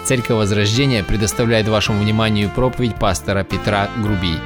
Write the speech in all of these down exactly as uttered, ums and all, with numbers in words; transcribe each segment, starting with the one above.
Церковь Возрождения предоставляет вашему вниманию проповедь пастора Петра Грубий.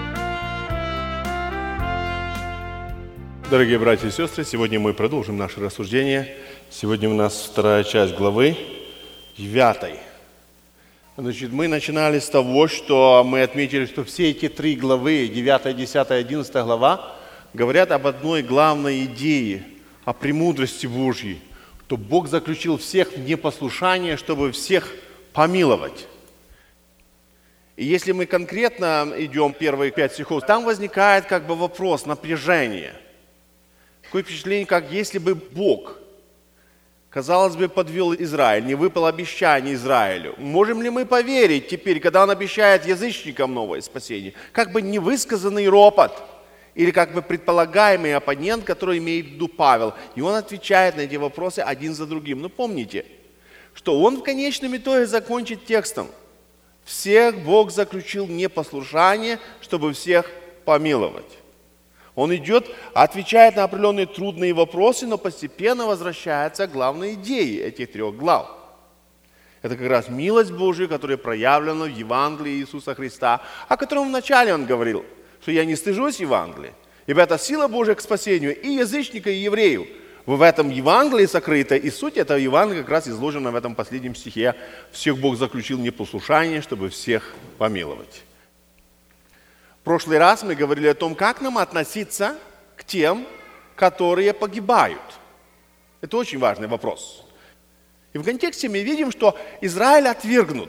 Дорогие братья и сестры, сегодня мы продолжим наше рассуждение. Сегодня у нас вторая часть главы, девятой. Значит, мы начинали с того, что мы отметили, что все эти три главы, девятая, десятая, одиннадцатая глава, говорят об одной главной идее, о премудрости Божьей, что Бог заключил всех в непослушание, чтобы всех помиловать. И если мы конкретно идем первые пять стихов, там возникает как бы вопрос, напряжение. Такое впечатление, как если бы Бог, казалось бы, подвел Израиль, не выпал обещание Израилю. Можем ли мы поверить теперь, когда Он обещает язычникам новое спасение? Как бы невысказанный ропот, или как бы предполагаемый оппонент, который имеет в виду Павел. И он отвечает на эти вопросы один за другим. Но помните, что он в конечном итоге закончит текстом. Всех Бог заключил в непослушание, чтобы всех помиловать. Он идет, отвечает на определенные трудные вопросы, но постепенно возвращается к главной идее этих трех глав. Это как раз милость Божия, которая проявлена в Евангелии Иисуса Христа, о котором вначале он говорил, что я не стыжусь Евангелия, ибо это сила Божия к спасению и язычника, и еврею. В этом Евангелии сокрыто, и суть этого Евангелия как раз изложена в этом последнем стихе. Всех Бог заключил в непослушание, чтобы всех помиловать. В прошлый раз мы говорили о том, как нам относиться к тем, которые погибают. Это очень важный вопрос. И в контексте мы видим, что Израиль отвергнут.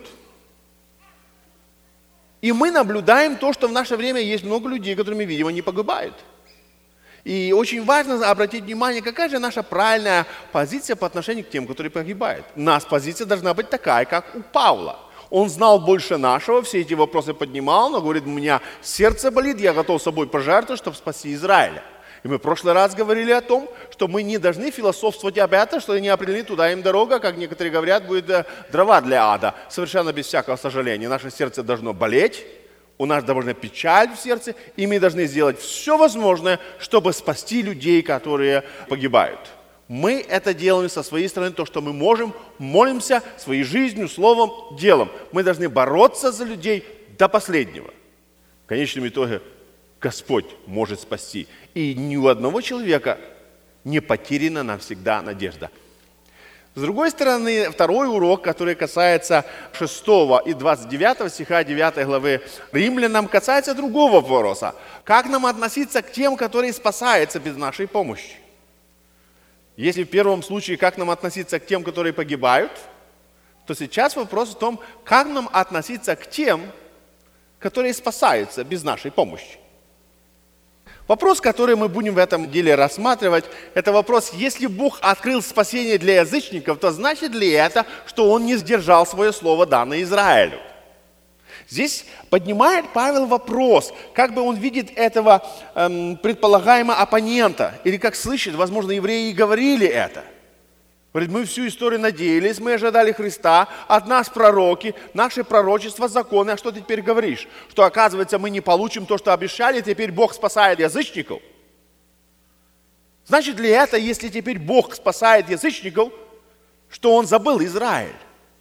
И мы наблюдаем то, что в наше время есть много людей, которые, мы видим, они погибают. И очень важно обратить внимание, какая же наша правильная позиция по отношению к тем, которые погибают. У нас позиция должна быть такая, как у Павла. Он знал больше нашего, все эти вопросы поднимал, но говорит, у меня сердце болит, я готов собой пожертвовать, чтобы спасти Израиля. И мы в прошлый раз говорили о том, что мы не должны философствовать об этом, что они определены, туда им дорога, как некоторые говорят, будет дрова для ада. Совершенно без всякого сожаления. Наше сердце должно болеть, у нас должна печаль в сердце, и мы должны сделать все возможное, чтобы спасти людей, которые погибают. Мы это делаем со своей стороны, то, что мы можем, молимся своей жизнью, словом, делом. Мы должны бороться за людей до последнего. В конечном итоге Господь может спасти. И ни у одного человека не потеряна навсегда надежда. С другой стороны, второй урок, который касается шестого и двадцать девятого стиха девятой главы Римлянам, касается другого вопроса. Как нам относиться к тем, которые спасаются без нашей помощи? Если в первом случае, как нам относиться к тем, которые погибают, то сейчас вопрос в том, как нам относиться к тем, которые спасаются без нашей помощи. Вопрос, который мы будем в этом деле рассматривать, это вопрос, если Бог открыл спасение для язычников, то значит ли это, что Он не сдержал свое слово, данное Израилю? Здесь поднимает Павел вопрос, как бы он видит этого эм, предполагаемого оппонента, или как слышит, возможно, евреи и говорили это. Говорит, мы всю историю надеялись, мы ожидали Христа, от нас пророки, наши пророчества, законы, а что ты теперь говоришь? Что, оказывается, мы не получим то, что обещали, теперь Бог спасает язычников? Значит ли это, если теперь Бог спасает язычников, что Он забыл Израиль?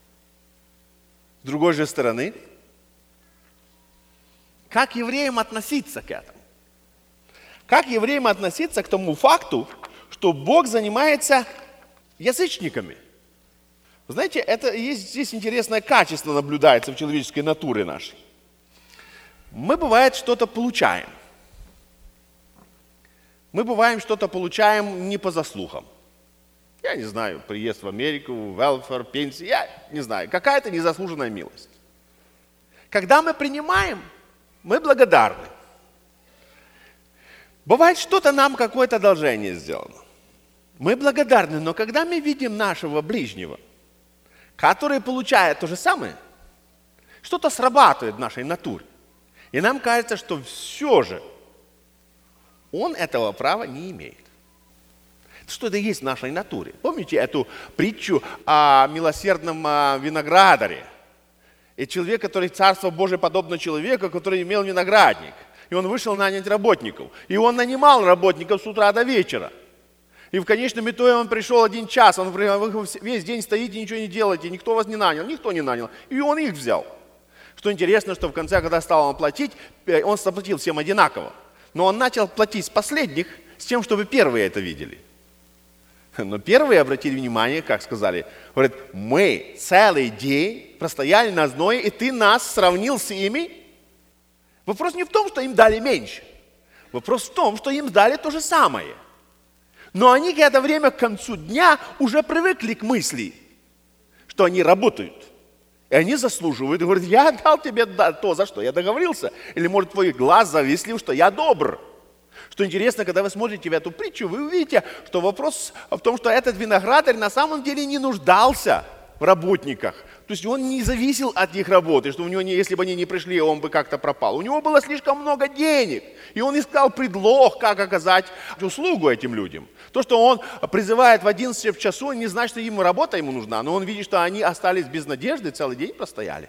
С другой же стороны, как евреям относиться к этому? Как евреям относиться к тому факту, что Бог занимается язычниками? Вы знаете, это есть здесь интересное качество наблюдается в человеческой натуре нашей. Мы, бывает, что-то получаем. Мы, бываем, что-то получаем не по заслугам. Я не знаю, приезд в Америку, велфер, пенсия, я не знаю, какая-то незаслуженная милость. Когда мы принимаем, мы благодарны. Бывает, что-то нам какое-то одолжение сделано. Мы благодарны, но когда мы видим нашего ближнего, который получает то же самое, что-то срабатывает в нашей натуре. И нам кажется, что все же он этого права не имеет. Что-то есть в нашей натуре. Помните эту притчу о милосердном виноградаре? И человек, который Царство Божие подобно человеку, который имел виноградник. И он вышел нанять работников. И он нанимал работников с утра до вечера. И в конечном итоге он пришел один час, он вы весь день стоите, ничего не делаете, никто вас не нанял, никто не нанял. И он их взял. Что интересно, что в конце, когда стал он платить, он заплатил всем одинаково. Но он начал платить с последних, с тем, чтобы первые это видели. Но первые обратили внимание, как сказали, говорят, мы целый день простояли на зное, и ты нас сравнил с ими. Вопрос не в том, что им дали меньше. Вопрос в том, что им дали то же самое. Но они к это время, к концу дня, уже привыкли к мысли, что они работают. И они заслуживают. И говорят, я дал тебе то, за что я договорился. Или, может, твой глаз завислил, что я добр. Что интересно, когда вы смотрите в эту притчу, вы увидите, что вопрос в том, что этот виноградарь на самом деле не нуждался в работниках. То есть он не зависел от их работы, что у него, не, если бы они не пришли, он бы как-то пропал. У него было слишком много денег, и он искал предлог, как оказать услугу этим людям. То, что он призывает в одиннадцать часу, не значит, что ему работа ему нужна, но он видит, что они остались без надежды, целый день простояли.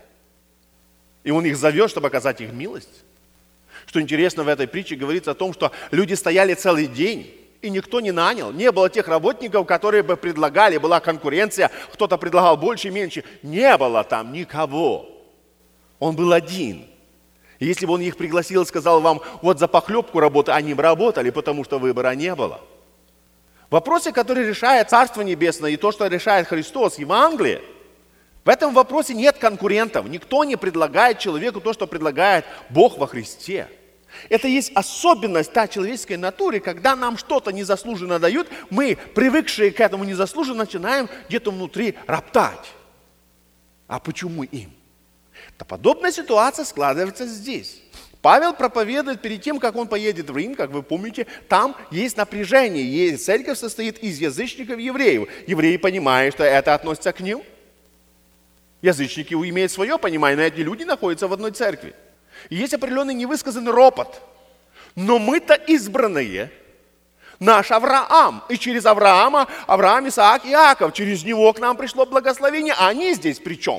И он их зовет, чтобы оказать их милость. Что интересно, в этой притче говорится о том, что люди стояли целый день, и никто не нанял. Не было тех работников, которые бы предлагали, была конкуренция, кто-то предлагал больше, меньше. Не было там никого. Он был один. И если бы он их пригласил и сказал вам, вот за похлебку работы, они бы работали, потому что выбора не было. Вопросы, которые решает Царство Небесное, и то, что решает Христос, Евангелие, в этом вопросе нет конкурентов. Никто не предлагает человеку то, что предлагает Бог во Христе. Это есть особенность та человеческой натуры, когда нам что-то незаслуженно дают, мы, привыкшие к этому незаслуженно, начинаем где-то внутри роптать. А почему им? Да подобная ситуация складывается здесь. Павел проповедует перед тем, как он поедет в Рим, как вы помните, там есть напряжение, есть, церковь состоит из язычников и евреев. Евреи понимают, что это относится к ним. Язычники имеют свое понимание, но эти люди находятся в одной церкви. И есть определенный невысказанный ропот. Но мы-то избранные. Наш Авраам. И через Авраама, Авраам, Исаак, Иаков. Через него к нам пришло благословение. А они здесь при чем?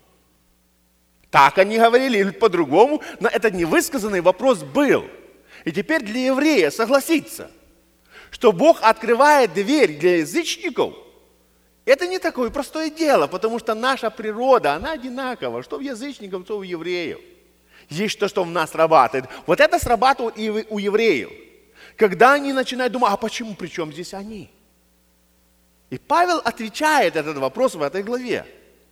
Так они говорили или по-другому. Но этот невысказанный вопрос был. И теперь для еврея согласиться, что Бог открывает дверь для язычников, это не такое простое дело, потому что наша природа, она одинакова, что у язычников, что у евреев. Есть то, что в нас срабатывает. Вот это срабатывает и у евреев. Когда они начинают думать, а почему, при чем здесь они? И Павел отвечает этот вопрос в этой главе.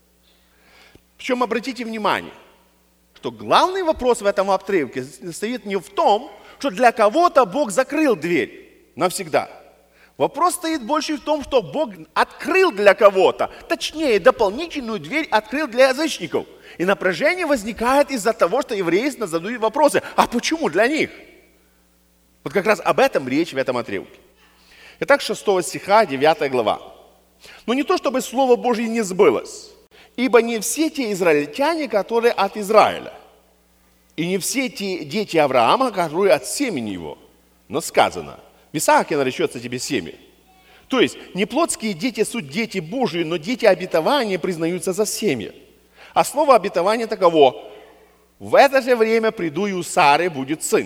Причем обратите внимание, что главный вопрос в этом отрывке стоит не в том, что для кого-то Бог закрыл дверь навсегда. Вопрос стоит больше в том, что Бог открыл для кого-то, точнее, дополнительную дверь открыл для язычников. И напряжение возникает из-за того, что евреи задают вопросы, а почему для них? Вот как раз об этом речь в этом отрывке. Итак, шестого стиха, девятая глава. Но не то, чтобы Слово Божье не сбылось, ибо не все те израильтяне, которые от Израиля, и не все те дети Авраама, которые от семени его, но сказано, в Исааке наречется тебе семя. То есть, не плотские дети суть дети Божьи, но дети обетования признаются за семя. А слово обетования таково: в это же время приду, и у Сары будет сын.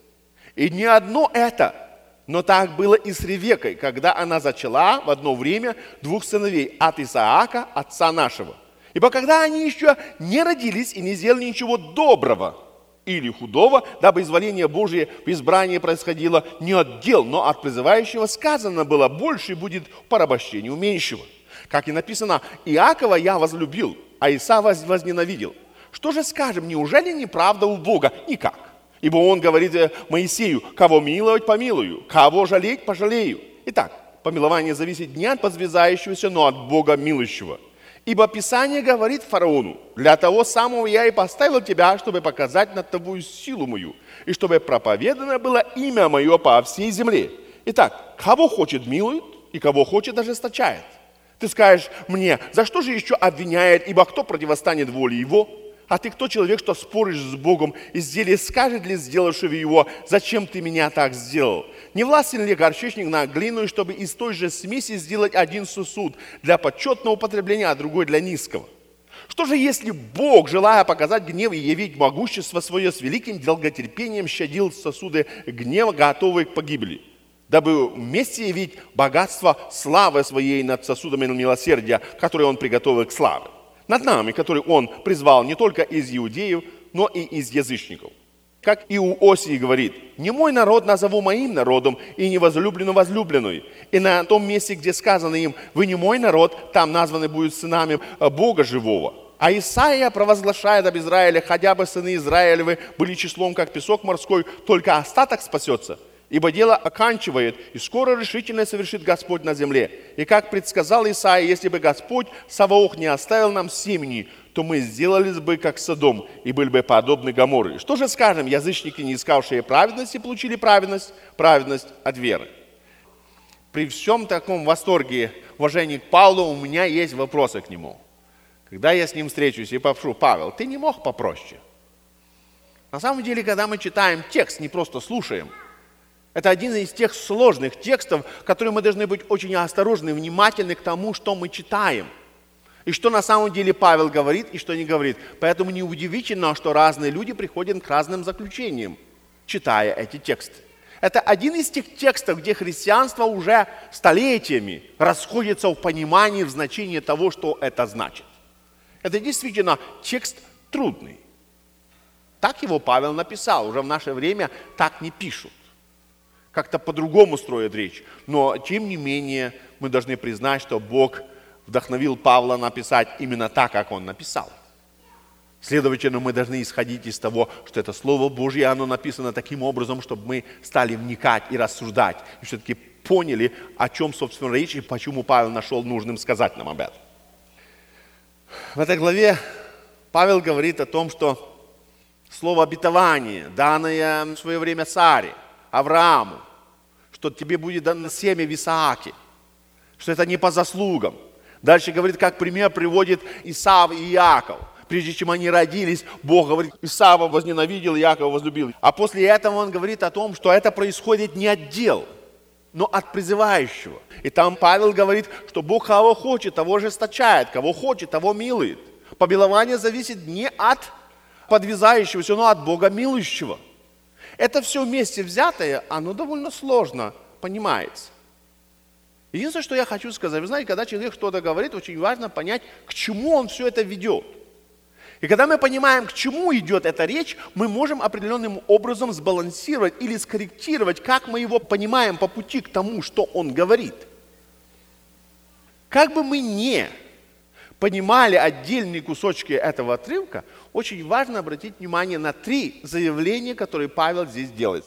И не одно это, но так было и с Ревекой, когда она зачала в одно время двух сыновей от Исаака, отца нашего. Ибо когда они еще не родились и не сделали ничего доброго или худого, дабы изволение Божие в избрании происходило не от дел, но от призывающего, сказано было, больше будет по порабощению меньшего. Как и написано, Иакова я возлюбил, а Исава возненавидел. Что же скажем, неужели неправда у Бога? Никак. Ибо он говорит Моисею, кого миловать, помилую, кого жалеть, пожалею. Итак, помилование зависит не от подвязающегося, но от Бога милующего. Ибо Писание говорит фараону, для того самого я и поставил тебя, чтобы показать над тобою силу мою, и чтобы проповедано было имя мое по всей земле. Итак, кого хочет милует, и кого хочет ожесточает. Ты скажешь мне, за что же еще обвиняет, ибо кто противостанет воле его? А ты кто человек, что споришь с Богом, и сделай, скажет ли сделавшего его, зачем ты меня так сделал? Не властен ли горчичник на глину, чтобы из той же смеси сделать один сосуд для почетного употребления, а другой для низкого? Что же, если Бог, желая показать гнев и явить могущество свое, с великим долготерпением щадил сосуды гнева, готовые к погибели, дабы вместе явить богатство славы своей над сосудами милосердия, которые Он приготовил к славе. Над нами, который Он призвал не только из иудеев, но и из язычников. Как и у Осии говорит: «Не мой народ назову моим народом, и не возлюбленную возлюбленную». И на том месте, где сказано им: «Вы не мой народ», там названы будут сынами Бога живого. А Исаия провозглашает об Израиле: «Хотя бы сыны Израилевы были числом, как песок морской, только остаток спасется. Ибо дело оканчивает, и скоро решительно совершит Господь на земле. И как предсказал Исаия: если бы Господь Саваоф не оставил нам семени, то мы сделались бы, как Содом, и были бы подобны Гоморре». Что же скажем? Язычники, не искавшие праведности, получили праведность, праведность от веры. При всем таком восторге, уважении к Павлу, у меня есть вопросы к нему. Когда я с ним встречусь и попрошу: «Павел, ты не мог попроще?» На самом деле, когда мы читаем текст, не просто слушаем, это один из тех сложных текстов, которые мы должны быть очень осторожны, внимательны к тому, что мы читаем. И что на самом деле Павел говорит и что не говорит. Поэтому неудивительно, что разные люди приходят к разным заключениям, читая эти тексты. Это один из тех текстов, где христианство уже столетиями расходится в понимании, в значении того, что это значит. Это действительно текст трудный. Так его Павел написал. Уже в наше время так не пишут. Как-то по-другому строят речь. Но, тем не менее, мы должны признать, что Бог вдохновил Павла написать именно так, как он написал. Следовательно, мы должны исходить из того, что это Слово Божье, оно написано таким образом, чтобы мы стали вникать и рассуждать. И все-таки поняли, о чем, собственно, речь и почему Павел нашел нужным сказать нам об этом. В этой главе Павел говорит о том, что слово обетование, данное в свое время Саре, Аврааму, что тебе будет дано семя в Исааке, что это не по заслугам. Дальше говорит, как пример приводит Исав и Иаков. Прежде чем они родились, Бог говорит: Исава возненавидел, Иакова возлюбил. А после этого он говорит о том, что это происходит не от дел, но от призывающего. И там Павел говорит, что Бог кого хочет, того ожесточает, кого хочет, того милует. Помилование зависит не от подвязающегося, но от Бога милующего. Это все вместе взятое, оно довольно сложно понимается. Единственное, что я хочу сказать, вы знаете, когда человек что-то говорит, очень важно понять, к чему он все это ведет. И когда мы понимаем, к чему идет эта речь, мы можем определенным образом сбалансировать или скорректировать, как мы его понимаем по пути к тому, что он говорит. Как бы мы ни понимали отдельные кусочки этого отрывка, очень важно обратить внимание на три заявления, которые Павел здесь делает.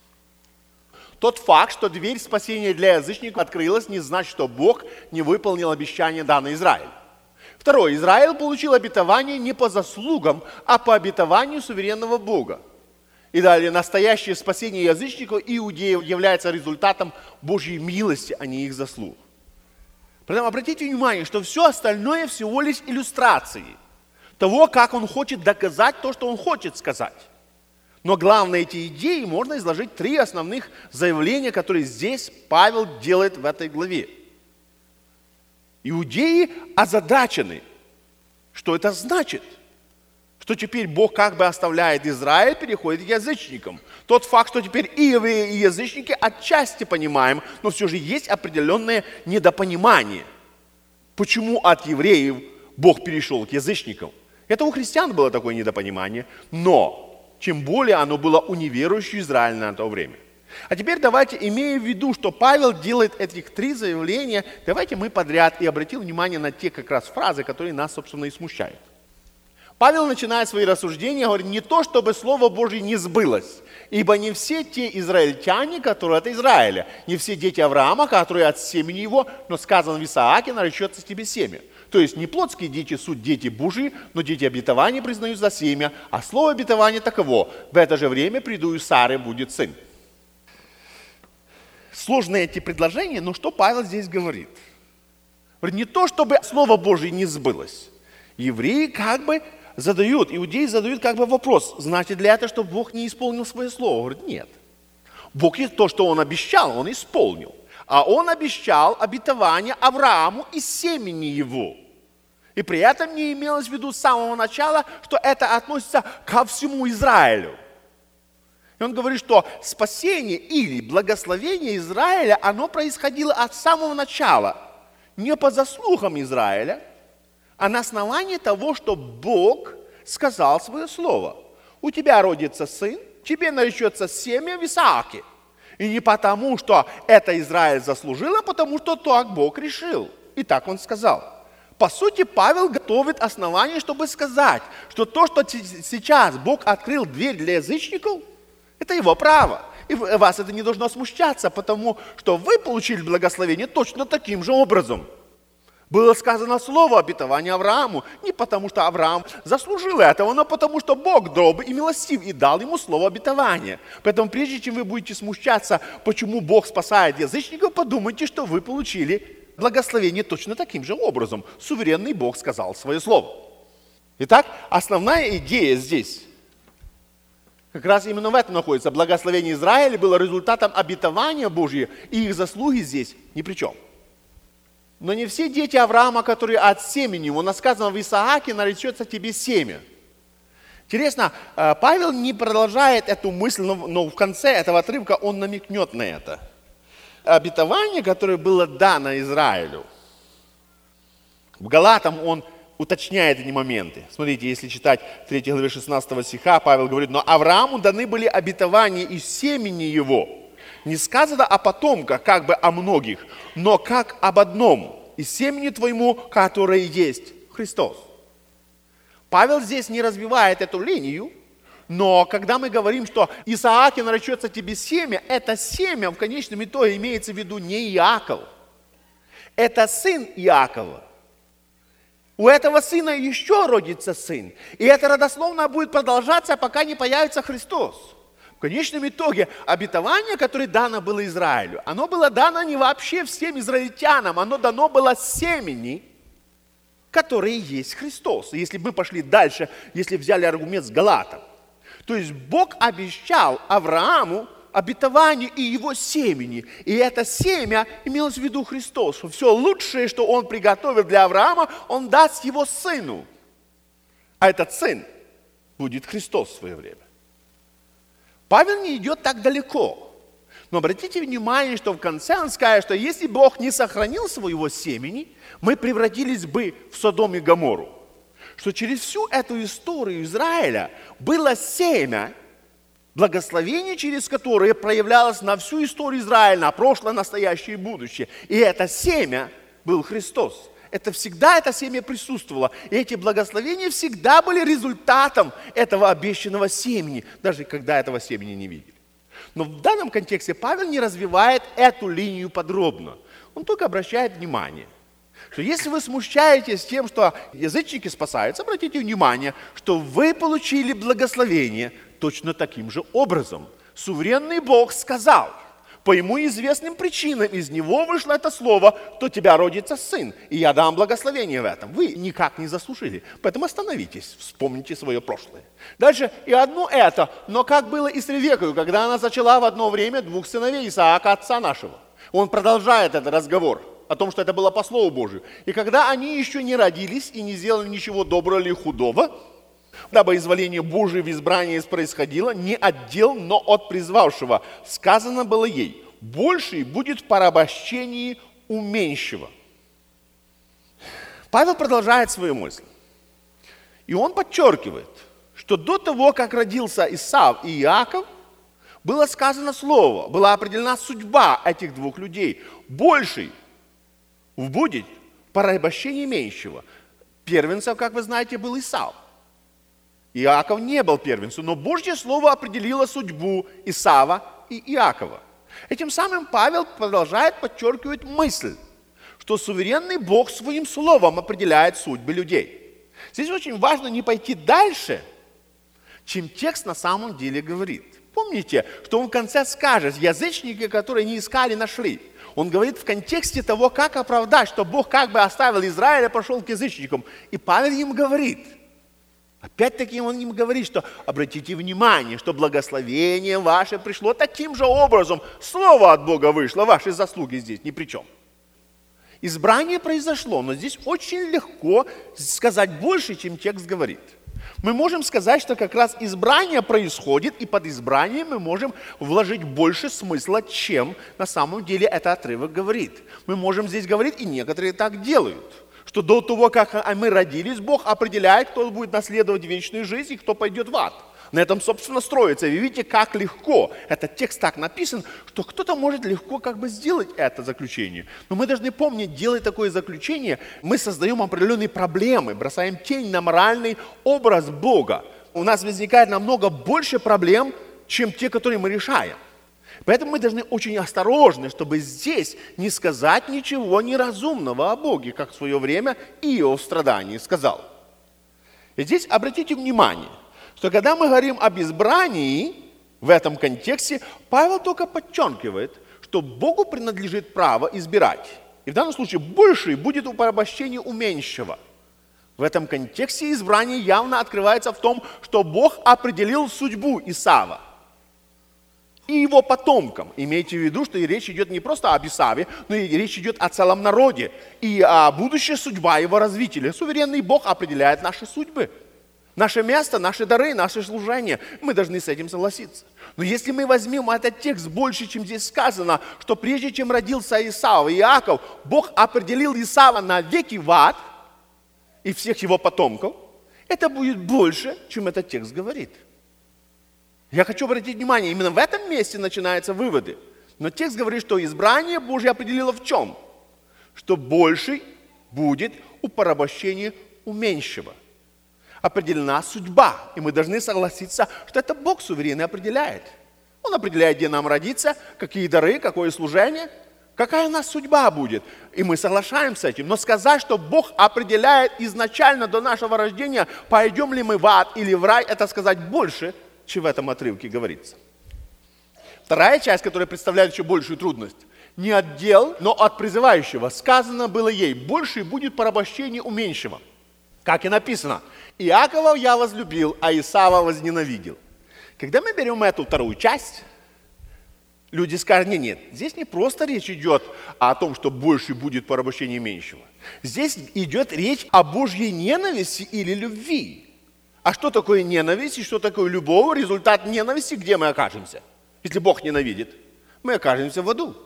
Тот факт, что дверь спасения для язычников открылась, не значит, что Бог не выполнил обещание, данное Израилю. Второе. Израиль получил обетование не по заслугам, а по обетованию суверенного Бога. И далее, настоящее спасение язычников и иудеев является результатом Божьей милости, а не их заслуг. Поэтому обратите внимание, что все остальное всего лишь иллюстрации того, как он хочет доказать то, что он хочет сказать. Но главное, эти идеи можно изложить три основных заявления, которые здесь Павел делает в этой главе. Иудеи озадачены. Что это значит? Что теперь Бог как бы оставляет Израиль, переходит к язычникам. Тот факт, что теперь и евреи, и язычники отчасти понимаем, но все же есть определенное недопонимание. Почему от евреев Бог перешел к язычникам? Это у христиан было такое недопонимание, но чем более оно было у неверующих Израиля на то время. А теперь давайте, имея в виду, что Павел делает этих три заявления, давайте мы подряд и обратим внимание на те как раз фразы, которые нас, собственно, и смущают. Павел начинает свои рассуждения, говорит, не то, чтобы Слово Божье не сбылось, ибо не все те израильтяне, которые от Израиля, не все дети Авраама, которые от семени его, но сказано в Исааке, наречется тебе семя. То есть не плотские дети суть дети Божьи, но дети обетования признают за семя, а слово обетования таково: в это же время приду и Сары будет сын. Сложные эти предложения, но что Павел здесь говорит? Говорит, не то, чтобы Слово Божье не сбылось. Евреи как бы задают, иудеи задают как бы вопрос, значит ли это, что Бог не исполнил свое слово? Говорит, нет. Бог то, что Он обещал, Он исполнил. А Он обещал обетование Аврааму и семени его. И при этом не имелось в виду с самого начала, что это относится ко всему Израилю. И он говорит, что спасение или благословение Израиля, оно происходило от самого начала. Не по заслугам Израиля, а на основании того, что Бог сказал свое слово. У тебя родится сын, тебе наречется семя в Исааке. И не потому, что это Израиль заслужил, а потому, что так Бог решил. И так он сказал. По сути, Павел готовит основание, чтобы сказать, что то, что сейчас Бог открыл дверь для язычников, это его право. И вас это не должно смущаться, потому что вы получили благословение точно таким же образом. Было сказано слово обетования Аврааму не потому, что Авраам заслужил этого, но потому, что Бог добр и милостив и дал ему слово обетования. Поэтому прежде чем вы будете смущаться, почему Бог спасает язычников, подумайте, что вы получили благословение точно таким же образом. Суверенный Бог сказал свое слово. Итак, основная идея здесь как раз именно в этом находится. Благословение Израиля было результатом обетования Божьего, и их заслуги здесь ни при чем. Но не все дети Авраама, которые от семени, у нас сказано, в Исааке наречется тебе семя. Интересно, Павел не продолжает эту мысль, но в конце этого отрывка он намекнет на это. Обетование, которое было дано Израилю, в Галатам он уточняет эти моменты. Смотрите, если читать в третьей главе шестнадцатого стиха, Павел говорит, но Аврааму даны были обетования из семени его. Не сказано о потомках, как бы о многих, но как об одном, из семени твоему, которое есть Христос. Павел здесь не развивает эту линию, но когда мы говорим, что Исааке наречется тебе семя, это семя в конечном итоге имеется в виду не Иаков. Это сын Иакова. У этого сына еще родится сын. И это родословно будет продолжаться, пока не появится Христос. В конечном итоге обетование, которое дано было Израилю, оно было дано не вообще всем израильтянам, оно дано было семени, которые есть Христос. И если бы мы пошли дальше, если взяли аргумент с Галатом, то есть Бог обещал Аврааму обетование и его семени. И это семя имелось в виду Христос. Что все лучшее, что Он приготовил для Авраама, Он даст его сыну. А этот сын будет Христос в свое время. Павел не идет так далеко. Но обратите внимание, что в конце он скажет, что если Бог не сохранил своего семени, мы превратились бы в Содом и Гоморру. Что через всю эту историю Израиля было семя, благословение, через которое проявлялось на всю историю Израиля, на прошлое, настоящее и будущее. И это семя был Христос. Это всегда это семя присутствовало. И эти благословения всегда были результатом этого обещанного семени, даже когда этого семени не видели. Но в данном контексте Павел не развивает эту линию подробно. Он только обращает внимание, что если вы смущаетесь тем, что язычники спасаются, обратите внимание, что вы получили благословение точно таким же образом. Суверенный Бог сказал, по ему известным причинам из него вышло это слово, то тебя родится сын, и я дам благословение в этом. Вы никак не заслужили, поэтому остановитесь, вспомните свое прошлое. Дальше, и одно это, но как было и с Ревекой, когда она зачала в одно время двух сыновей Исаака, отца нашего. Он продолжает этот разговор о том, что это было по слову Божию. И когда они еще не родились и не сделали ничего доброго или худого, дабы изволение Божие в избрании происходило не от дел, но от призвавшего. Сказано было ей, больший будет в порабощении у меньшего. Павел продолжает свою мысль. И он подчеркивает, что до того, как родился Исав и Иаков, было сказано слово, была определена судьба этих двух людей. Больший будет в порабощении меньшего. Первенцем, как вы знаете, был Исав. Иаков не был первенцем, но Божье Слово определило судьбу Исава и Иакова. Этим самым Павел продолжает подчеркивать мысль, что суверенный Бог своим словом определяет судьбы людей. Здесь очень важно не пойти дальше, чем текст на самом деле говорит. Помните, что он в конце скажет, язычники, которые не искали, нашли. Он говорит в контексте того, как оправдать, что Бог как бы оставил Израиль и пошел к язычникам. И Павел им говорит, опять-таки он им говорит, что обратите внимание, что благословение ваше пришло таким же образом. Слово от Бога вышло, ваши заслуги здесь ни при чем. Избрание произошло, но здесь очень легко сказать больше, чем текст говорит. Мы можем сказать, что как раз избрание происходит, и под избранием мы можем вложить больше смысла, чем на самом деле этот отрывок говорит. Мы можем здесь говорить, и некоторые так делают, что до того, как мы родились, Бог определяет, кто будет наследовать вечную жизнь и кто пойдет в ад. На этом, собственно, строится. Вы видите, как легко. Этот текст так написан, что кто-то может легко как бы сделать это заключение. Но мы должны помнить, делая такое заключение, мы создаем определенные проблемы, бросаем тень на моральный образ Бога. У нас возникает намного больше проблем, чем те, которые мы решаем. Поэтому мы должны очень осторожны, чтобы здесь не сказать ничего неразумного о Боге, как в свое время Иов в страдании сказал. И здесь обратите внимание, что когда мы говорим об избрании, в этом контексте, Павел только подчеркивает, что Богу принадлежит право избирать. И в данном случае больший будет у порабощения у меньшего. В этом контексте избрание явно открывается в том, что Бог определил судьбу Исава и его потомкам. Имейте в виду, что и речь идет не просто об Исаве, но и речь идет о целом народе. И о будущей судьбе его развития. Суверенный Бог определяет наши судьбы. Наше место, наши дары, наше служение. Мы должны с этим согласиться. Но если мы возьмем этот текст больше, чем здесь сказано, что прежде чем родился Исав и Иаков, Бог определил Исава на веки в ад и всех его потомков, это будет больше, чем этот текст говорит. Я хочу обратить внимание, именно в этом месте начинаются выводы. Но текст говорит, что избрание Божье определило в чем? Что больший будет у порабощения у меньшего. Определена судьба, и мы должны согласиться, что это Бог суверенный определяет. Он определяет, где нам родиться, какие дары, какое служение, какая у нас судьба будет. И мы соглашаемся с этим. Но сказать, что Бог определяет изначально до нашего рождения, пойдем ли мы в ад или в рай, это сказать больше, чем в этом отрывке говорится. Вторая часть, которая представляет еще большую трудность. Не от дел, но от призывающего. Сказано было ей, больше будет порабощение у меньшего. Как и написано, Иакова я возлюбил, а Исава возненавидел. Когда мы берем эту вторую часть, люди скажут, нет, нет, здесь не просто речь идет о том, что больше будет порабощение меньшего. Здесь идет речь о Божьей ненависти или любви. А что такое ненависть и что такое любовь? Результат ненависти, где мы окажемся? Если Бог ненавидит, мы окажемся в аду.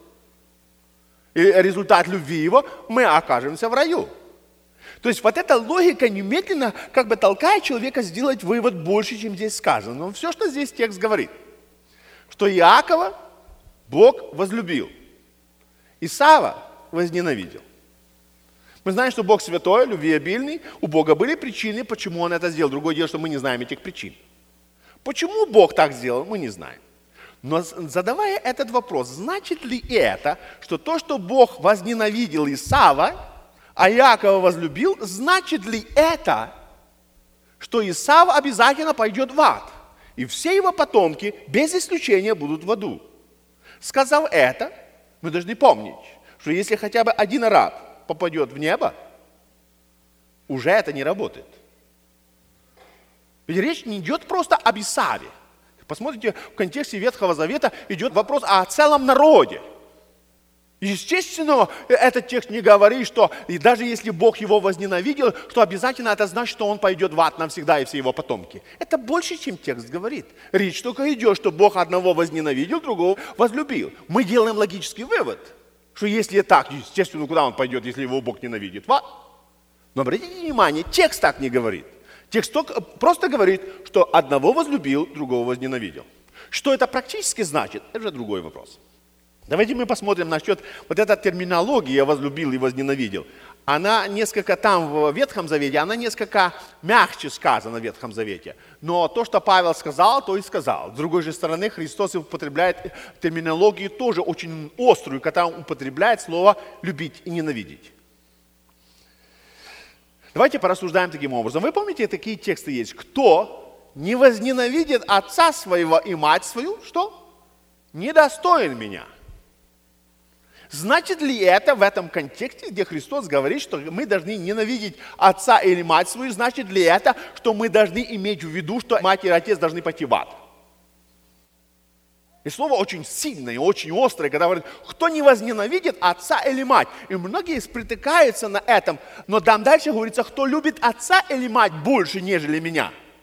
И результат любви его, мы окажемся в раю. То есть вот эта логика немедленно как бы толкает человека сделать вывод больше, чем здесь сказано. Но все, что здесь текст говорит, что Иакова Бог возлюбил, Исава возненавидел. Мы знаем, что Бог святой, любвеобильный, у Бога были причины, почему Он это сделал. Другое дело, что мы не знаем этих причин. Почему Бог так сделал, мы не знаем. Но задавая этот вопрос, значит ли это, что то, что Бог возненавидел Исава, а Иакова возлюбил, значит ли это, что Исав обязательно пойдет в ад, и все его потомки без исключения будут в аду? Сказав это, мы должны помнить, что если хотя бы один араб попадет в небо, уже это не работает. Ведь речь не идет просто об Исаве. Посмотрите, в контексте Ветхого Завета идет вопрос о целом народе. Естественно, этот текст не говорит, что и даже если Бог его возненавидел, что обязательно это значит, что он пойдет в ад навсегда и все его потомки. Это больше, чем текст говорит. Речь только идет, что Бог одного возненавидел, другого возлюбил. Мы делаем логический вывод, что если так, естественно, куда он пойдет, если его Бог ненавидит? В ад. Но обратите внимание, текст так не говорит. Текст только, просто говорит, что одного возлюбил, другого возненавидел. Что это практически значит, это уже другой вопрос. Давайте мы посмотрим насчет вот этой терминологии «я возлюбил и возненавидел». Она несколько там в Ветхом Завете, она несколько мягче сказана в Ветхом Завете. Но то, что Павел сказал, то и сказал. С другой же стороны, Христос употребляет терминологию тоже очень острую, когда он употребляет слово «любить» и «ненавидеть». Давайте порассуждаем таким образом. Вы помните, такие тексты есть. Кто не возненавидит отца своего и мать свою, что? Недостоин меня. Значит ли это в этом контексте, где Христос говорит, что мы должны ненавидеть отца или мать свою, значит ли это, что мы должны иметь в виду, что мать и отец должны пойти в ад? И слово очень сильное, очень острое, когда говорит, кто не возненавидит отца или мать. И многие спотыкаются на этом, но там дальше говорится, кто любит отца или мать больше, нежели меня.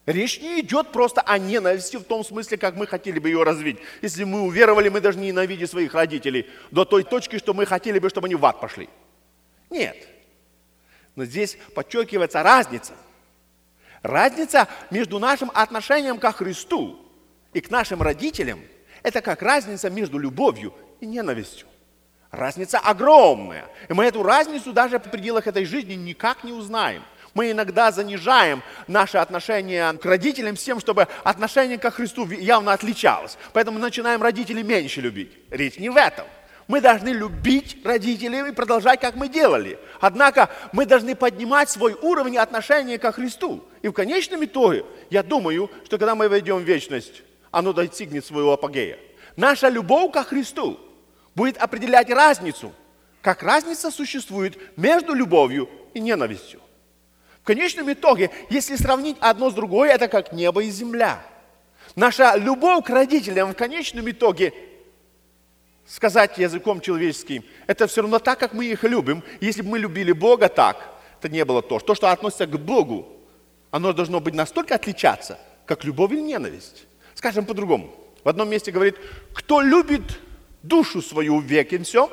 Речь не идет просто о ненависти в том смысле, как мы хотели бы ее развить. Если мы уверовали, мы должны ненавидеть своих родителей до той точки, что мы хотели бы, чтобы они в ад пошли. Нет. Но здесь подчеркивается разница. Разница между нашим отношением ко Христу и к нашим родителям – это как разница между любовью и ненавистью. Разница огромная. И мы эту разницу даже в пределах этой жизни никак не узнаем. Мы иногда занижаем наши отношения к родителям с тем, чтобы отношение ко Христу явно отличалось. Поэтому мы начинаем родителей меньше любить. Речь не в этом. Мы должны любить родителей и продолжать, как мы делали. Однако мы должны поднимать свой уровень отношения ко Христу. И в конечном итоге, я думаю, что когда мы войдем в вечность, оно достигнет своего апогея. Наша любовь ко Христу будет определять разницу, как разница существует между любовью и ненавистью. В конечном итоге, если сравнить одно с другой, это как небо и земля. Наша любовь к родителям в конечном итоге, сказать языком человеческим, это все равно так, как мы их любим. Если бы мы любили Бога так, это не было то. То, что относится к Богу, оно должно быть настолько отличаться, как любовь или ненависть. Скажем по-другому. В одном месте говорит, кто любит душу свою веки все,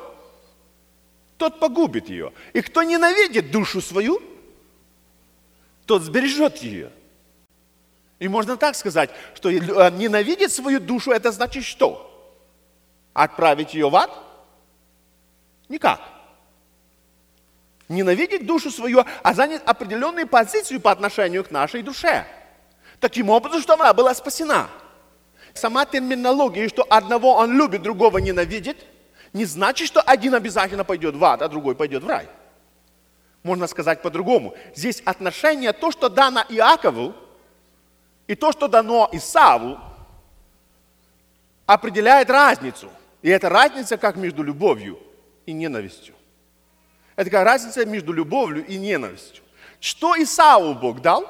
тот погубит ее. И кто ненавидит душу свою, тот сбережет ее. И можно так сказать, что ненавидеть свою душу, это значит что? Отправить ее в ад? Никак. Ненавидеть душу свою, а занять определенную позицию по отношению к нашей душе. Таким образом, что она была спасена. Сама терминология, что одного он любит, другого ненавидит, не значит, что один обязательно пойдет в ад, а другой пойдет в рай. Можно сказать по-другому. Здесь отношение, то, что дано Иакову, и то, что дано Исаву, определяет разницу. И эта разница как между любовью и ненавистью. Это как разница между любовью и ненавистью. Что Исаву Бог дал?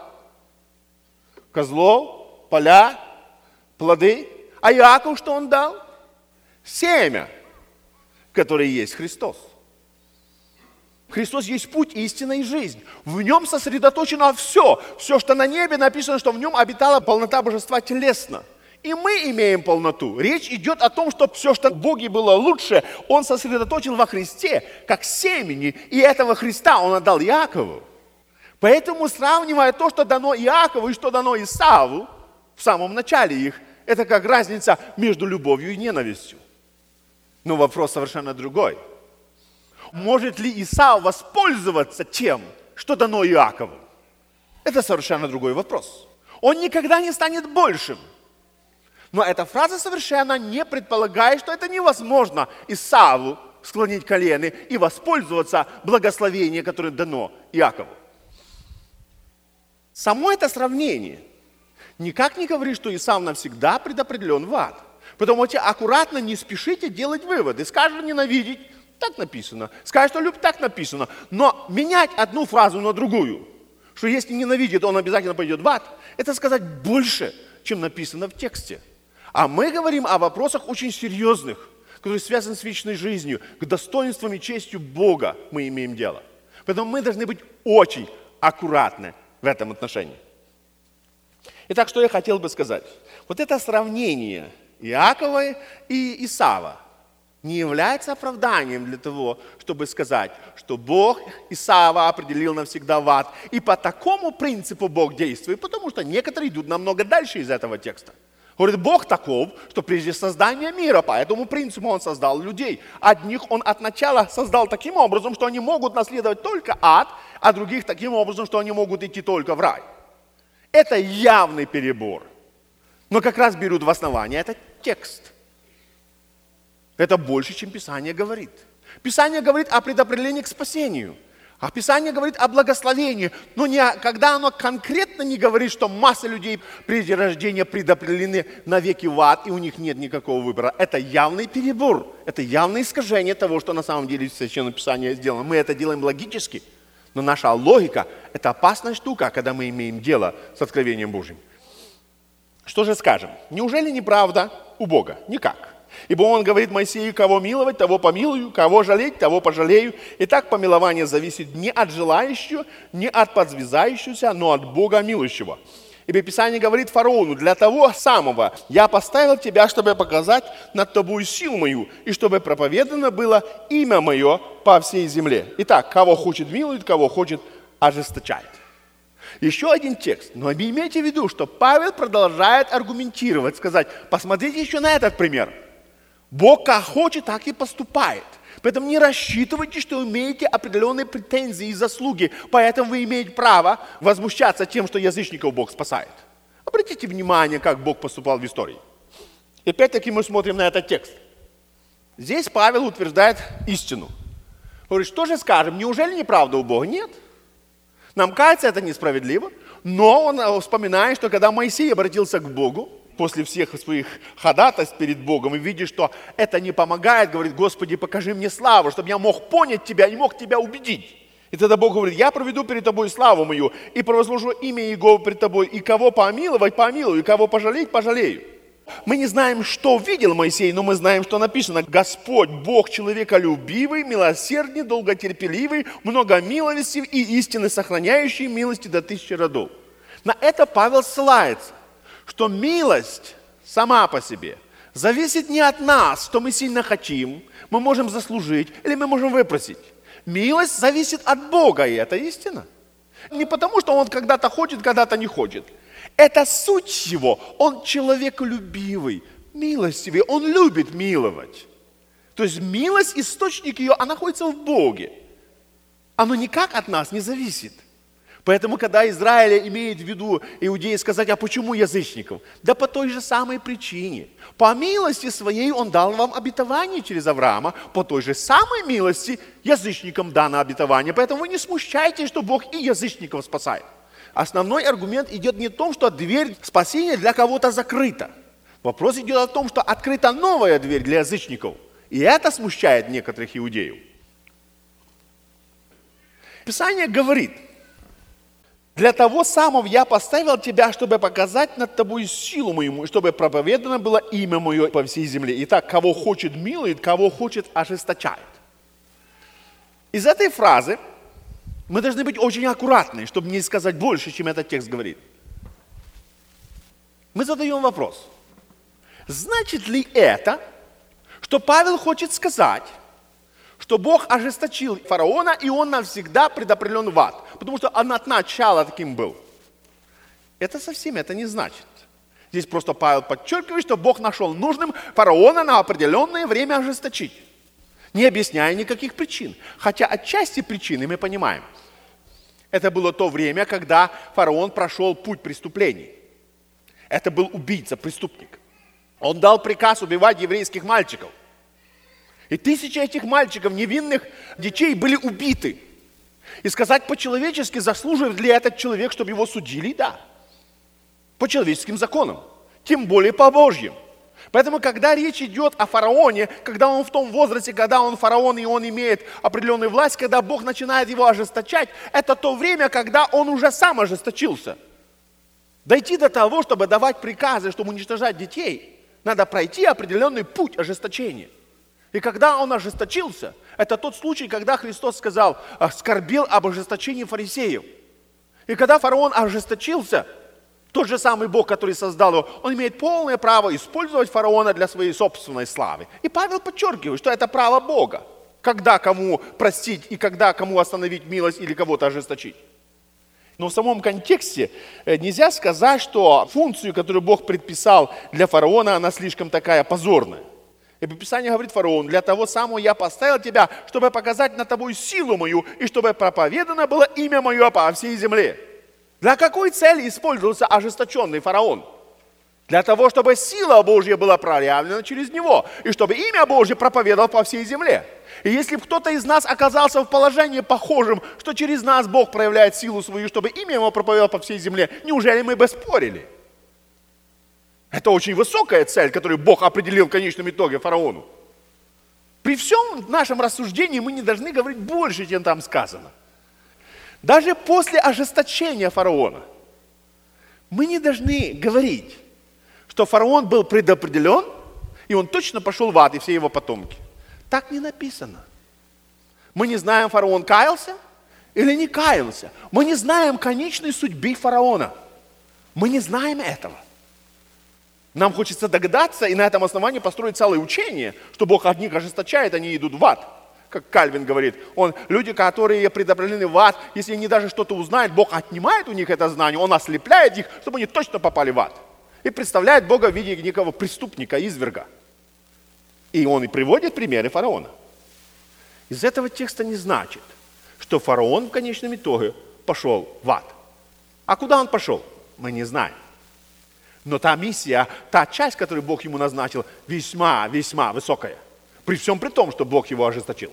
Козлов, поля, плоды. А Иакову что он дал? Семя, которое есть Христос. Христос есть путь, истина и жизнь. В нем сосредоточено все. Все, что на небе, написано, что в нем обитала полнота божества телесно. И мы имеем полноту. Речь идет о том, что все, что в Боге было лучше, Он сосредоточил во Христе, как семени. И этого Христа Он отдал Иакову. Поэтому, сравнивая то, что дано Иакову и что дано Исаву, в самом начале их, это как разница между любовью и ненавистью. Но вопрос совершенно другой. Может ли Исав воспользоваться тем, что дано Иакову? Это совершенно другой вопрос. Он никогда не станет большим. Но эта фраза совершенно не предполагает, что это невозможно Исаву склонить колени и воспользоваться благословением, которое дано Иакову. Само это сравнение никак не говорит, что Исав навсегда предопределен в ад. Поэтому аккуратно не спешите делать выводы. Скажешь ненавидеть, так написано. Скажешь, что любит, так написано. Но менять одну фразу на другую, что если ненавидит, он обязательно пойдет в ад, это сказать больше, чем написано в тексте. А мы говорим о вопросах очень серьезных, которые связаны с вечной жизнью, к достоинствам и честью Бога мы имеем дело. Поэтому мы должны быть очень аккуратны в этом отношении. Итак, что я хотел бы сказать. Вот это сравнение Иакова и Исава не является оправданием для того, чтобы сказать, что Бог Исава определил навсегда в ад. И по такому принципу Бог действует, потому что некоторые идут намного дальше из этого текста. Говорит, Бог таков, что прежде создания мира, по этому принципу Он создал людей. Одних Он от начала создал таким образом, что они могут наследовать только ад, а других таким образом, что они могут идти только в рай. Это явный перебор. Но как раз берут в основание этот текст. Это больше, чем Писание говорит. Писание говорит о предопределении к спасению. А Писание говорит о благословении. Но не, когда оно конкретно не говорит, что масса людей прежде рождения предопределены навеки в ад, и у них нет никакого выбора. Это явный перебор. Это явное искажение того, что на самом деле в Священном Писании сделано. Мы это делаем логически. Но наша логика – это опасная штука, когда мы имеем дело с откровением Божьим. Что же скажем? Неужели неправда у Бога? Никак. Ибо Он говорит Моисею, кого миловать, того помилую, кого жалеть, того пожалею. Итак, помилование зависит не от желающего, не от подвязающегося, но от Бога милующего. Ибо Писание говорит фараону: для того самого я поставил тебя, чтобы показать над тобой силу мою, и чтобы проповедано было имя мое по всей земле. Итак, кого хочет милует, кого хочет ожесточает. Еще один текст. Но имейте в виду, что Павел продолжает аргументировать, сказать: посмотрите еще на этот пример. Бог как хочет, так и поступает. Поэтому не рассчитывайте, что имеете определенные претензии и заслуги, поэтому вы имеете право возмущаться тем, что язычников Бог спасает. Обратите внимание, как Бог поступал в истории. И опять-таки мы смотрим на этот текст. Здесь Павел утверждает истину. Говорит: что же скажем, неужели неправда у Бога? Нет. Нам кажется это несправедливо, но он вспоминает, что когда Моисей обратился к Богу, после всех своих ходатайств перед Богом, и видит, что это не помогает, говорит: Господи, покажи мне славу, чтобы я мог понять Тебя, не мог Тебя убедить. И тогда Бог говорит: я проведу перед Тобой славу мою, и провозглашу имя Иеговы пред Тобой, и кого помиловать, помилую, и кого пожалеть, пожалею. Мы не знаем, что видел Моисей, но мы знаем, что написано: Господь, Бог человеколюбивый, милосердный, долготерпеливый, многомилостив и истинно сохраняющий милости до тысячи родов. На это Павел ссылается, что милость сама по себе зависит не от нас, что мы сильно хотим, мы можем заслужить или мы можем выпросить. Милость зависит от Бога, и это истина. Не потому, что Он когда-то хочет, когда-то не хочет. Это суть его. Он человеколюбивый, милостивый, Он любит миловать. То есть милость, источник ее, она находится в Боге. Оно никак от нас не зависит. Поэтому, когда Израиль имеет в виду иудеи сказать: а почему язычников? Да по той же самой причине. По милости своей Он дал вам обетование через Авраама, по той же самой милости язычникам дано обетование. Поэтому вы не смущайтесь, что Бог и язычников спасает. Основной аргумент идет не в том, что дверь спасения для кого-то закрыта. Вопрос идет о том, что открыта новая дверь для язычников. И это смущает некоторых иудеев. Писание говорит: для того самого я поставил тебя, чтобы показать над тобой силу мою, чтобы проповедано было имя мое по всей земле. Итак, кого хочет милует, кого хочет ожесточает. Из этой фразы мы должны быть очень аккуратны, чтобы не сказать больше, чем этот текст говорит. Мы задаем вопрос: значит ли это, что Павел хочет сказать, что Бог ожесточил фараона, и он навсегда предопределен в ад, потому что он от начала таким был? Это совсем это не значит. Здесь просто Павел подчеркивает, что Бог нашел нужным фараона на определенное время ожесточить, не объясняя никаких причин. Хотя отчасти причины мы понимаем. Это было то время, когда фараон прошел путь преступлений. Это был убийца, преступник. Он дал приказ убивать еврейских мальчиков. И тысячи этих мальчиков, невинных детей, были убиты. И сказать по-человечески, заслуживает ли этот человек, чтобы его судили? Да. По человеческим законам. Тем более по Божьим. Поэтому, когда речь идет о фараоне, когда он в том возрасте, когда он фараон и он имеет определенную власть, когда Бог начинает его ожесточать, это то время, когда он уже сам ожесточился. Дойти до того, чтобы давать приказы, чтобы уничтожать детей, надо пройти определенный путь ожесточения. И когда он ожесточился, это тот случай, когда Христос сказал: скорбел об ожесточении фарисеев. И когда фараон ожесточился, тот же самый Бог, который создал его, он имеет полное право использовать фараона для своей собственной славы. И Павел подчеркивает, что это право Бога. Когда кому простить и когда кому остановить милость или кого-то ожесточить. Но в самом контексте нельзя сказать, что функцию, которую Бог предписал для фараона, она слишком такая позорная. И Писание говорит фараону: для того самого я поставил тебя, чтобы показать над тобой силу мою, и чтобы проповедано было имя мое по всей земле. Для какой цели использовался ожесточенный фараон? Для того, чтобы сила Божья была проявлена через него, и чтобы имя Божье проповедовало по всей земле. И если бы кто-то из нас оказался в положении похожем, что через нас Бог проявляет силу свою, чтобы имя его проповедовало по всей земле, неужели мы бы спорили? Это очень высокая цель, которую Бог определил в конечном итоге фараону. При всем нашем рассуждении мы не должны говорить больше, чем там сказано. Даже после ожесточения фараона мы не должны говорить, что фараон был предопределен, и он точно пошел в ад, и все его потомки. Так не написано. Мы не знаем, фараон каялся или не каялся. Мы не знаем конечной судьбы фараона. Мы не знаем этого. Нам хочется догадаться и на этом основании построить целое учение, что Бог одних ожесточает, они идут в ад. Как Кальвин говорит, он, люди, которые предопределены в ад, если они даже что-то узнают, Бог отнимает у них это знание, Он ослепляет их, чтобы они точно попали в ад. И представляет Бога в виде некого преступника, изверга. И он и приводит примеры фараона. Из этого текста не значит, что фараон в конечном итоге пошел в ад. А куда он пошел, мы не знаем. Но та миссия, та часть, которую Бог ему назначил, весьма-весьма высокая. При всем при том, что Бог его ожесточил.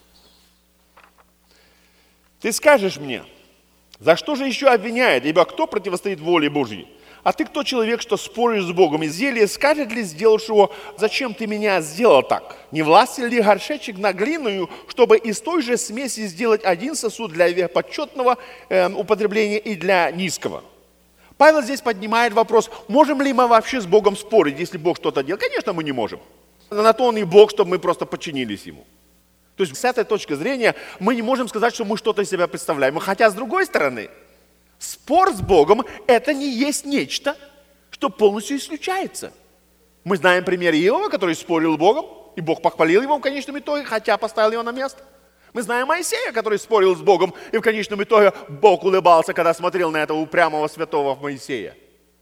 Ты скажешь мне, за что же еще обвиняет, ибо кто противостоит воле Божьей? А ты кто человек, что споришь с Богом? И зелье скажет ли сделавшего, зачем ты меня сделал так? Не властен ли горшечек на глиную, чтобы из той же смеси сделать один сосуд для почетного э, употребления и для низкого? Павел здесь поднимает вопрос, можем ли мы вообще с Богом спорить, если Бог что-то делает? Конечно, мы не можем. На то Он и Бог, чтобы мы просто подчинились Ему. То есть с этой точки зрения мы не можем сказать, что мы что-то из себя представляем. Хотя с другой стороны, спор с Богом – это не есть нечто, что полностью исключается. Мы знаем пример Иова, который спорил с Богом, и Бог похвалил его в конечном итоге, хотя поставил его на место. Мы знаем Моисея, который спорил с Богом, и в конечном итоге Бог улыбался, когда смотрел на этого упрямого святого Моисея.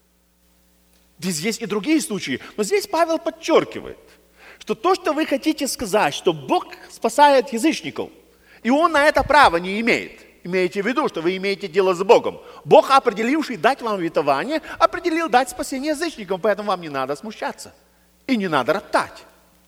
Здесь есть и другие случаи, но здесь Павел подчеркивает, что то, что вы хотите сказать, что Бог спасает язычников, и Он на это право не имеет. Имейте в виду, что вы имеете дело с Богом. Бог, определивший дать вам обетование, определил дать спасение язычникам, поэтому вам не надо смущаться и не надо роптать.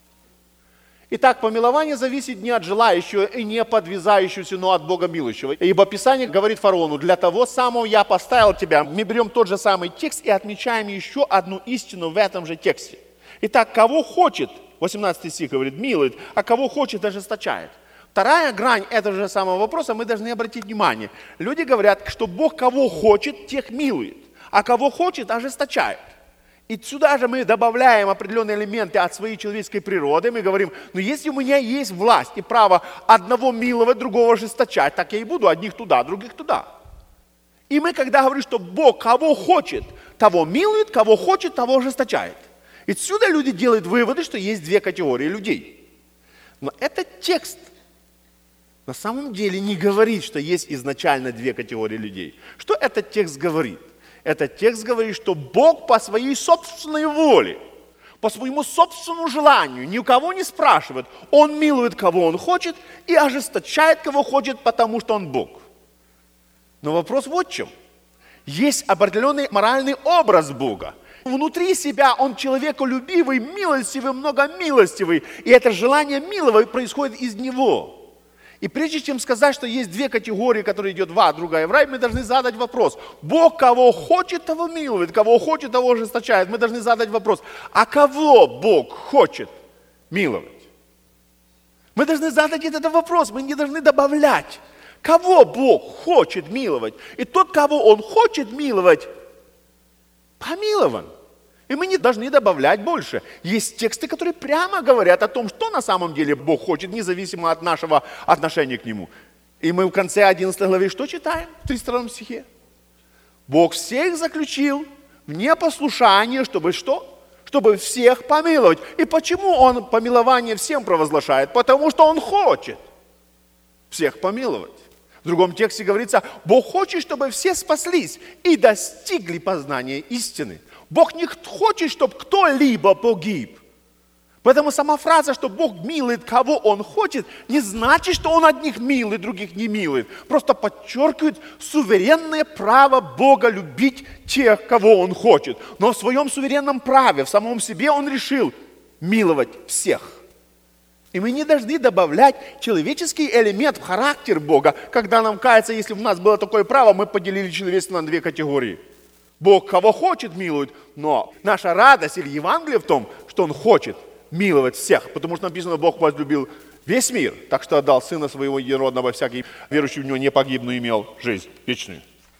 Итак, помилование зависит не от желающего и не подвязающегося, но от Бога милующего. Ибо Писание говорит фараону, для того самого я поставил тебя. Мы берем тот же самый текст и отмечаем еще одну истину в этом же тексте. Итак, кого хочет, восемнадцатый стих говорит, милует, а кого хочет, ожесточает. Вторая грань этого же самого вопроса, мы должны обратить внимание. Люди говорят, что Бог кого хочет, тех милует, а кого хочет, ожесточает. И сюда же мы добавляем определенные элементы от своей человеческой природы. Мы говорим, ну если у меня есть власть и право одного миловать, другого ожесточать, так я и буду одних туда, других туда. И мы когда говорим, что Бог кого хочет, того милует, кого хочет, того ожесточает. И отсюда люди делают выводы, что есть две категории людей. Но этот текст на самом деле не говорит, что есть изначально две категории людей. Что этот текст говорит? Этот текст говорит, что Бог по своей собственной воле, по своему собственному желанию, ни у кого не спрашивает. Он милует, кого Он хочет, и ожесточает, кого хочет, потому что Он Бог. Но вопрос вот в чем. Есть определенный моральный образ Бога. Внутри себя Он человеколюбивый, милостивый, многомилостивый. И это желание милого происходит из Него. И прежде чем сказать, что есть две категории, которые идут в ад, другая в рай, мы должны задать вопрос. Бог кого хочет, того милует, кого хочет, того ожесточает. Мы должны задать вопрос, а кого Бог хочет миловать? Мы должны задать этот вопрос, мы не должны добавлять. Кого Бог хочет миловать? И тот, кого Он хочет миловать, помилован. И мы не должны добавлять больше. Есть тексты, которые прямо говорят о том, что на самом деле Бог хочет, независимо от нашего отношения к Нему. И мы в конце одиннадцатой главы что читаем в тридцать втором стихе? Бог всех заключил в непослушание, чтобы что? Чтобы всех помиловать. И почему Он помилование всем провозглашает? Потому что Он хочет всех помиловать. В другом тексте говорится, Бог хочет, чтобы все спаслись и достигли познания истины. Бог не хочет, чтобы кто-либо погиб. Поэтому сама фраза, что Бог милует, кого Он хочет, не значит, что Он одних милует, других не милует. Просто подчеркивает суверенное право Бога любить тех, кого Он хочет. Но в своем суверенном праве, в самом себе Он решил миловать всех. И мы не должны добавлять человеческий элемент в характер Бога, когда нам кажется, если у нас было такое право, мы поделили человечество на две категории. Бог кого хочет милует, но наша радость или Евангелие в том, что Он хочет миловать всех, потому что написано, Бог возлюбил весь мир, так что отдал Сына Своего Единородного, всякий верующий в Него не погиб, но имел жизнь вечную.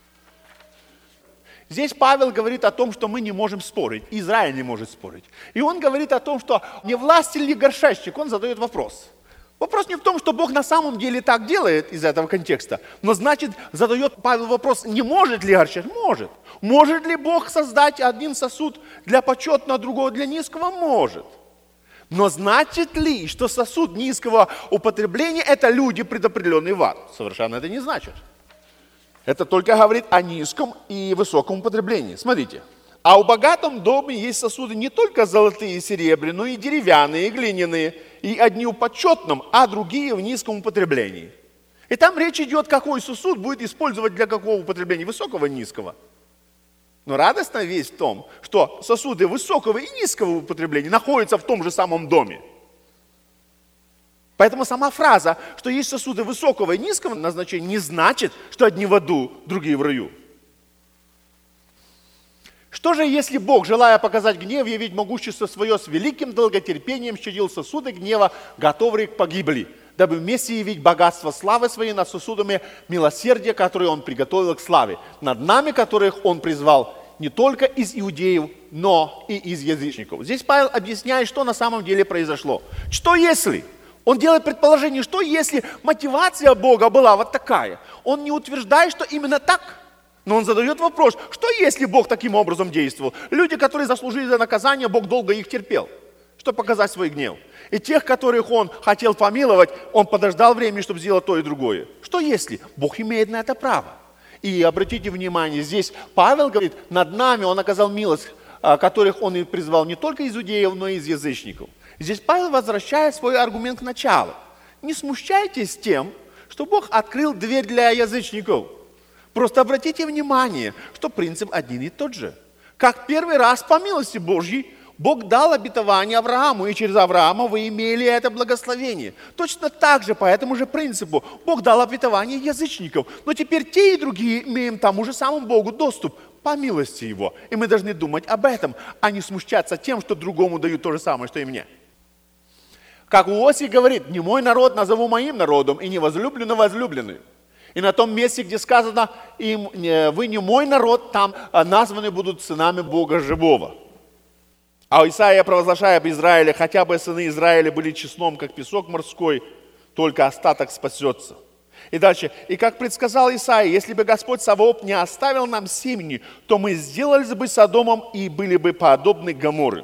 Здесь Павел говорит о том, что мы не можем спорить, Израиль не может спорить. И он говорит о том, что не властен ли горшечник, он задает вопрос. Вопрос не в том, что Бог на самом деле так делает из этого контекста, но значит, задает Павел вопрос, не может ли горчать? Может. Может ли Бог создать один сосуд для почетного, другого для низкого? Может. Но значит ли, что сосуд низкого употребления – это люди, предопределенные в ад? Совершенно это не значит. Это только говорит о низком и высоком употреблении. Смотрите. А у богатом доме есть сосуды не только золотые и серебряные, но и деревянные, и глиняные, и одни в почетном, а другие в низком употреблении. И там речь идет, какой сосуд будет использовать для какого употребления, высокого и низкого. Но радостная весть в том, что сосуды высокого и низкого употребления находятся в том же самом доме. Поэтому сама фраза, что есть сосуды высокого и низкого назначения, не значит, что одни в аду, другие в раю. Что же, если Бог, желая показать гнев, явить могущество свое, с великим долготерпением щадил сосуды гнева, готовые к погибели, дабы вместе явить богатство славы своей над сосудами милосердия, которые Он приготовил к славе, над нами, которых Он призвал не только из иудеев, но и из язычников. Здесь Павел объясняет, что на самом деле произошло. Что если? Он делает предположение, что если мотивация Бога была вот такая? Он не утверждает, что именно так. Но он задает вопрос, что если Бог таким образом действовал? Люди, которые заслужили за наказание, Бог долго их терпел, чтобы показать свой гнев. И тех, которых Он хотел помиловать, Он подождал времени, чтобы сделать то и другое. Что если? Бог имеет на это право. И обратите внимание, здесь Павел говорит, над нами Он оказал милость, которых Он и призвал не только из иудеев, но и из язычников. Здесь Павел возвращает свой аргумент к началу. Не смущайтесь тем, что Бог открыл дверь для язычников. Просто обратите внимание, что принцип один и тот же. Как первый раз по милости Божьей Бог дал обетование Аврааму, и через Авраама вы имели это благословение. Точно так же, по этому же принципу, Бог дал обетование язычников. Но теперь те и другие имеем тому же самому Богу доступ по милости Его. И мы должны думать об этом, а не смущаться тем, что другому дают то же самое, что и мне. Как Иосиф говорит, не мой народ назову моим народом, и не возлюбленный возлюбленный. И на том месте, где сказано, им, вы не мой народ, там названы будут сынами Бога живого. А Исаия, провозглашая об Израиле, хотя бы сыны Израиля были числом, как песок морской, только остаток спасется. И дальше. И как предсказал Исаия, если бы Господь Саваоф не оставил нам семени, то мы сделались бы Содомом и были бы подобны Гоморре.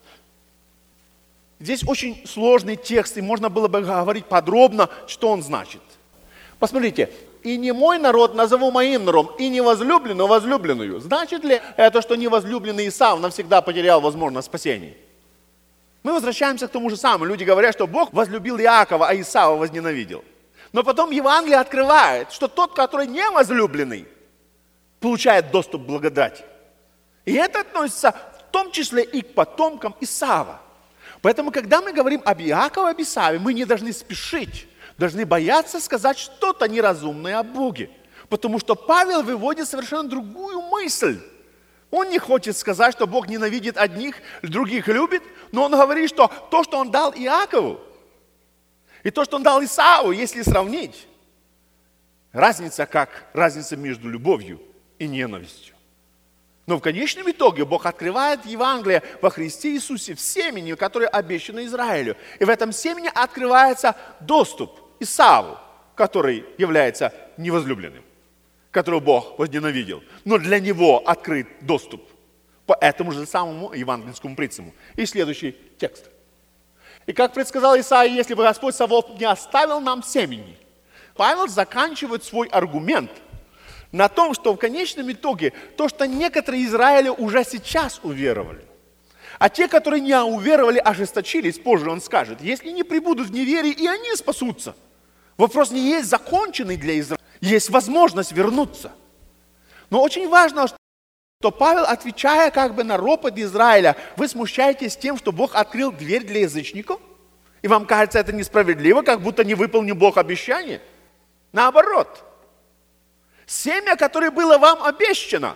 Здесь очень сложный текст, и можно было бы говорить подробно, что он значит. Посмотрите. И не мой народ назову моим народом, и не возлюбленную возлюбленную. Значит ли это, что невозлюбленный Исав навсегда потерял возможность спасения? Мы возвращаемся к тому же самому. Люди говорят, что Бог возлюбил Иакова, а Исава возненавидел. Но потом Евангелие открывает, что тот, который не возлюбленный, получает доступ к благодати. И это относится в том числе и к потомкам Исава. Поэтому, когда мы говорим об Иакове, об Исаве, мы не должны спешить. Должны бояться сказать что-то неразумное о Боге. Потому что Павел выводит совершенно другую мысль. Он не хочет сказать, что Бог ненавидит одних, других любит, но он говорит, что то, что он дал Иакову, и то, что он дал Исаву, если сравнить, разница как разница между любовью и ненавистью. Но в конечном итоге Бог открывает Евангелие во Христе Иисусе в семени, которое обещано Израилю. И в этом семени открывается доступ Исаву, который является невозлюбленным, которого Бог возненавидел. Но для него открыт доступ по этому же самому евангельскому принципу. И следующий текст. И как предсказал Исаия, если бы Господь Саваоф не оставил нам семени, Павел заканчивает свой аргумент на том, что в конечном итоге то, что некоторые Израиля уже сейчас уверовали, а те, которые не уверовали, ожесточились, позже он скажет, если не прибудут в неверии, и они спасутся. Вопрос не есть законченный для Израиля, есть возможность вернуться. Но очень важно, что Павел, отвечая как бы на ропот Израиля, вы смущаетесь тем, что Бог открыл дверь для язычников, и вам кажется это несправедливо, как будто не выполнил Бог обещание. Наоборот. Семя, которое было вам обещано,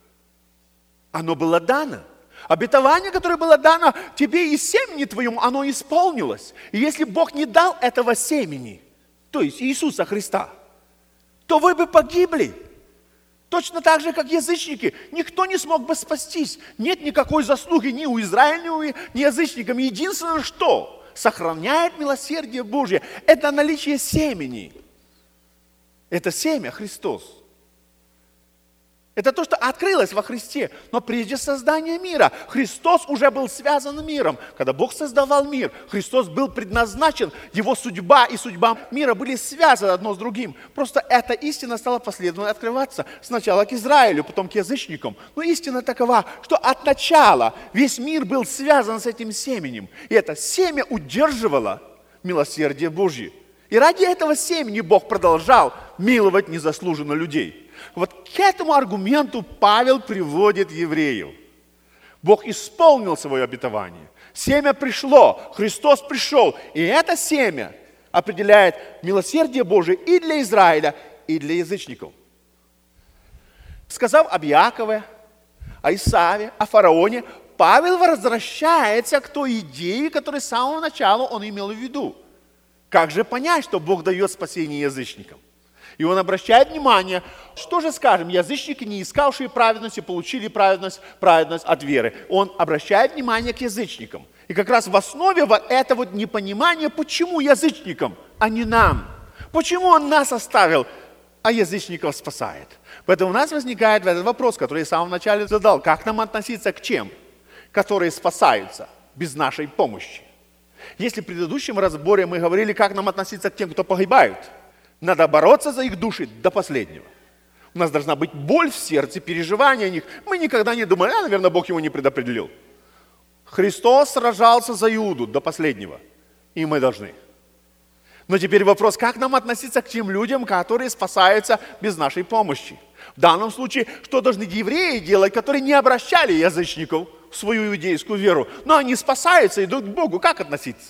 оно было дано. Обетование, которое было дано тебе и семени твоему, оно исполнилось. И если Бог не дал этого семени, то есть Иисуса Христа, то вы бы погибли. Точно так же, как язычники. Никто не смог бы спастись. Нет никакой заслуги ни у Израиля, ни у язычников. Единственное, что сохраняет милосердие Божье, это наличие семени. Это семя Христос. Это то, что открылось во Христе. Но прежде создания мира Христос уже был связан миром. Когда Бог создавал мир, Христос был предназначен, его судьба и судьба мира были связаны одно с другим. Просто эта истина стала последовательно открываться сначала к Израилю, потом к язычникам. Но истина такова, что от начала весь мир был связан с этим семенем. И это семя удерживало милосердие Божье. И ради этого семени Бог продолжал миловать незаслуженно людей. Вот к этому аргументу Павел приводит евреев. Бог исполнил свое обетование. Семя пришло, Христос пришел. И это семя определяет милосердие Божие и для Израиля, и для язычников. Сказав об Иакове, о Исаве, о фараоне, Павел возвращается к той идее, которую с самого начала он имел в виду. Как же понять, что Бог дает спасение язычникам? И он обращает внимание, что же скажем, язычники, не искавшие праведности, получили праведность, праведность от веры. Он обращает внимание к язычникам. И как раз в основе вот это вот непонимание, почему язычникам, а не нам. Почему он нас оставил, а язычников спасает. Поэтому у нас возникает этот вопрос, который я в самом начале задал. Как нам относиться к тем, которые спасаются без нашей помощи? Если в предыдущем разборе мы говорили, как нам относиться к тем, кто погибают, надо бороться за их души до последнего. У нас должна быть боль в сердце, переживание о них. Мы никогда не думали, а, наверное, Бог его не предопределил. Христос сражался за Иуду до последнего, и мы должны. Но теперь вопрос, как нам относиться к тем людям, которые спасаются без нашей помощи? В данном случае, что должны евреи делать, которые не обращали язычников в свою иудейскую веру, но они спасаются, идут к Богу. Как относиться?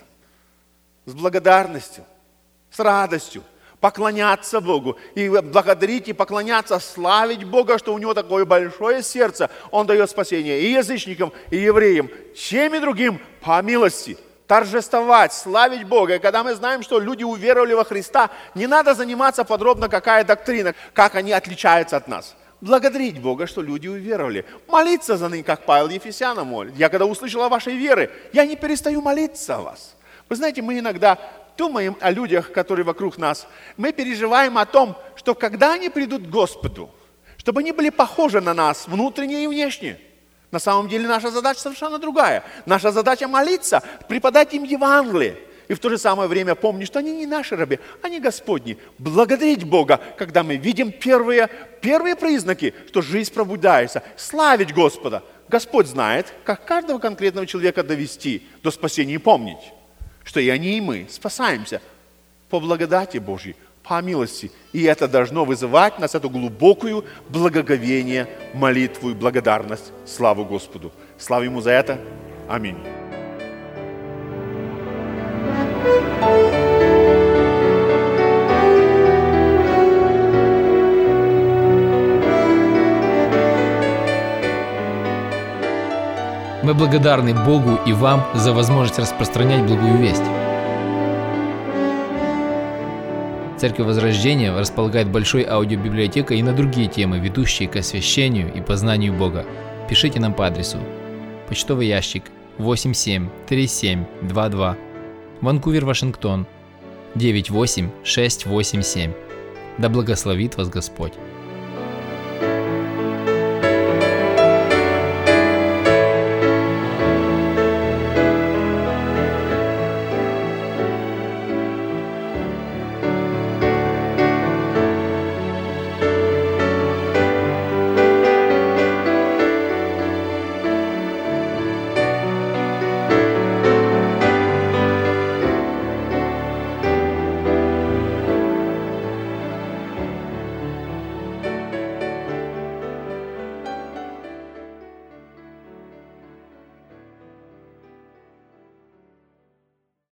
С благодарностью, с радостью. Поклоняться Богу и благодарить, и поклоняться, славить Бога, что у Него такое большое сердце. Он дает спасение и язычникам, и евреям, чем и другим по милости. Торжествовать, славить Бога. И когда мы знаем, что люди уверовали во Христа, не надо заниматься подробно, какая доктрина, как они отличаются от нас. Благодарить Бога, что люди уверовали. Молиться за них, как Павел Ефесянам молит. Я когда услышал о вашей вере, я не перестаю молиться о вас. Вы знаете, мы иногда думаем о людях, которые вокруг нас. Мы переживаем о том, что когда они придут к Господу, чтобы они были похожи на нас, внутренне и внешне. На самом деле наша задача совершенно другая. Наша задача молиться, преподать им Евангелие. И в то же самое время помнить, что они не наши рабы, они Господни. Благодарить Бога, когда мы видим первые, первые признаки, что жизнь пробуждается. Славить Господа. Господь знает, как каждого конкретного человека довести до спасения и помнить, что и они, и мы спасаемся по благодати Божьей, по милости. И это должно вызывать в нас эту глубокую благоговение, молитву и благодарность. Славу Господу. Слава Ему за это. Аминь. Мы благодарны Богу и вам за возможность распространять благую весть. Церковь Возрождения располагает большой аудиобиблиотекой и на другие темы, ведущие к освящению и познанию Бога. Пишите нам по адресу: почтовый ящик восемь семь три семь два два, Ванкувер, Вашингтон девять восемь шесть восемь семь. Да благословит вас Господь!